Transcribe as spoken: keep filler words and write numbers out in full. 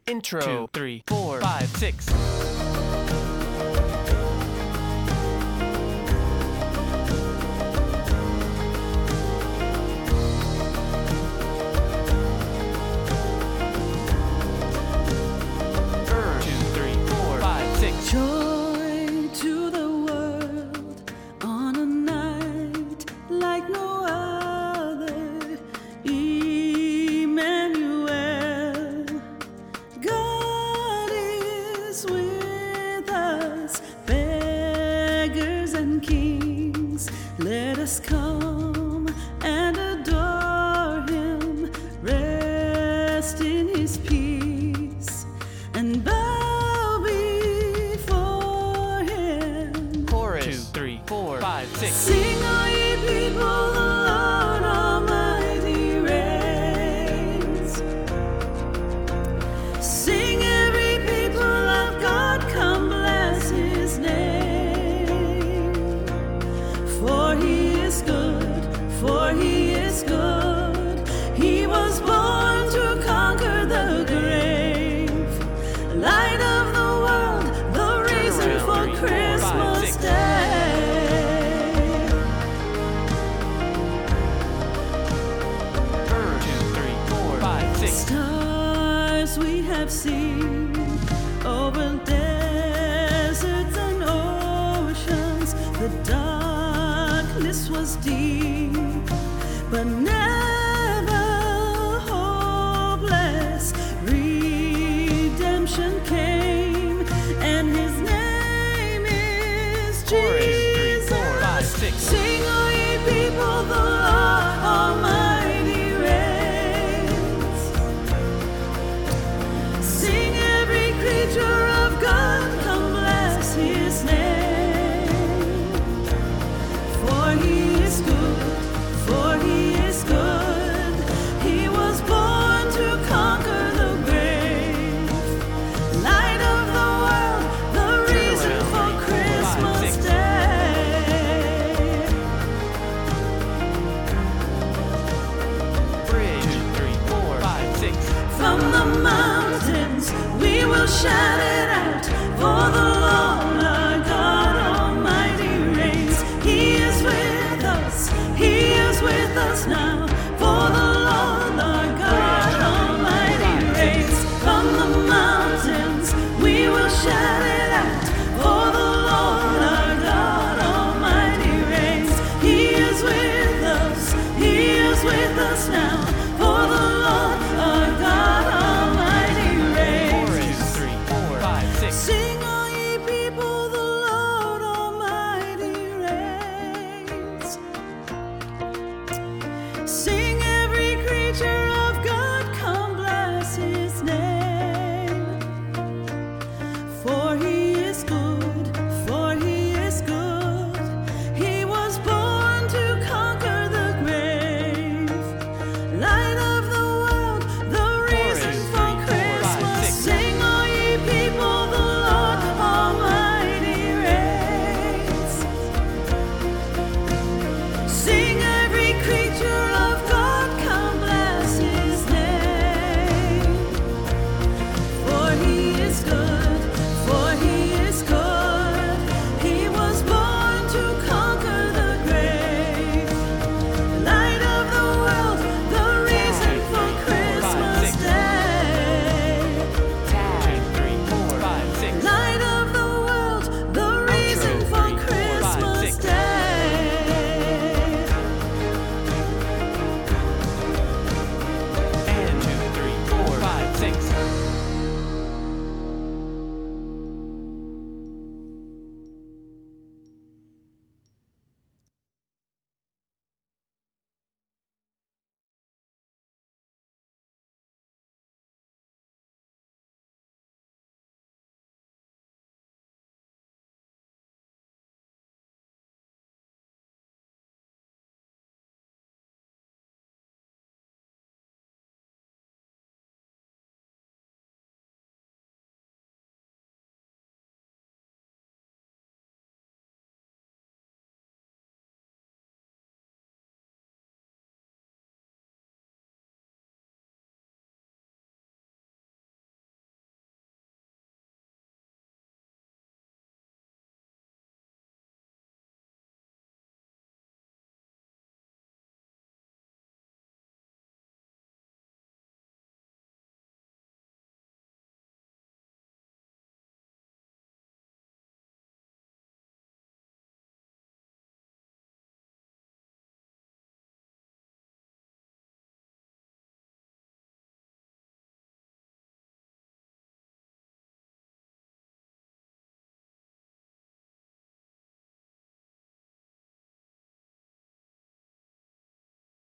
Intro. Two, three, four, five, six. Joy to the world on a night like no other. Emmanuel, God is with us. Beggars and kings, let us come and adore Him. Rest in His peace and bow. Four, five, six. Sing, all ye people, the Lord Almighty reigns. Sing, every people of God, come bless His name. For He is good, for He is good. He was born to conquer the grave. Light of the world, the reason for Christmas Day. Stars we have seen over deserts and oceans. The darkness was deep, but never hopeless. Redemption came, and His name is Jesus. Four, three, four, five, six. Sing, all ye people, the Lord Almighty. Creature of God, come bless His name. For He is good, for He is good. He was born to conquer the grave. Light of the world, the reason for Christmas Day. Three, two, three, four, five, six. From the mountains we will shout it out, for the Lord